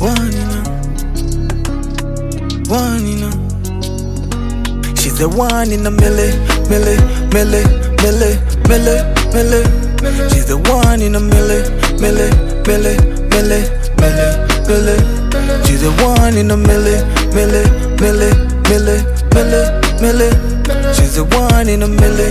one in a, one in a. She's the one in a million. She's the one in a million. She's the one in a million. She's the one in a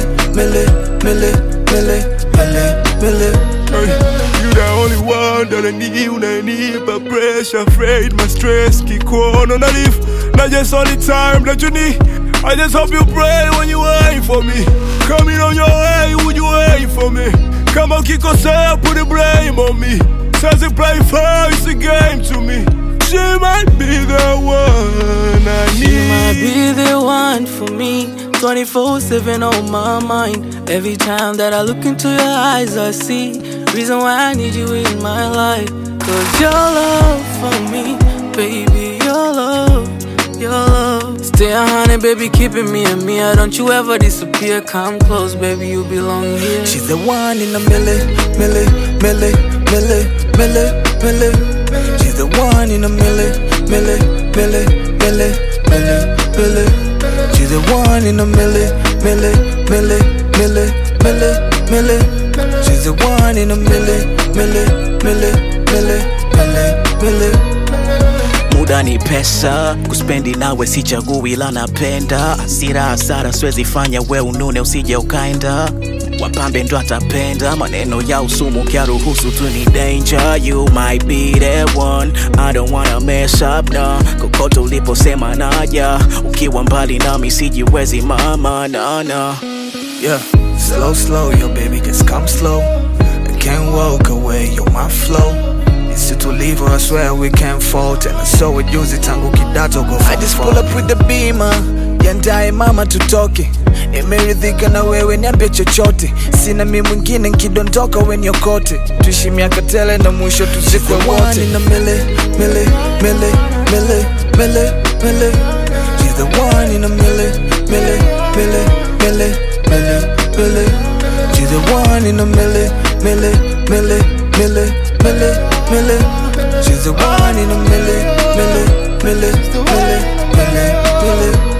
million. You the only one that I need my pressure, afraid, my stress, keep on a leaf. Not just all the time that you need. I just hope you pray when you wait for me. Coming on your way, would you wait for me? Come on, kick yourself, put the blame on me. Says you play fair, it's a game to me. She might be the one I need. She might be the one for me. 24/7 on my mind. Every time that I look into your eyes, I see reason why I need you in my life. Cause your love for me, baby, your love. Stay 100, baby, keeping me and me. Don't you ever disappear, come close, baby, you belong here. She's the one in a million. She's the one in a million. She's the one in a million. She's the one in a million. Muda ni pesa, kuspendi nawe sichagui ila napenda. Hasira hasara siwezi fanya we unune usije ukaenda. Wapambe ndo atapenda, maneno ya usumu kiaruhusu tu ni danger. You might be the one, I don't wanna mess up na kokote uliposema naja. Ukiwa mbali nami sijiwezi mama na. Yeah, slow, yo baby, just come slow. I can't walk away, you're my flow. It's to leave her, I swear we can't fall. Tena so we use it tangu kidato go. I just pull up with the beamer, yandae mama tutoke. Nimeridhika na wewe niambie chochote. Sina mimi mwingine nkidondoka we niokote. Tuishi miaka tele na mwisho tuzikwe wote. She's the one in a million. She's the one in a million. She's the one in a million. She's the one in a million.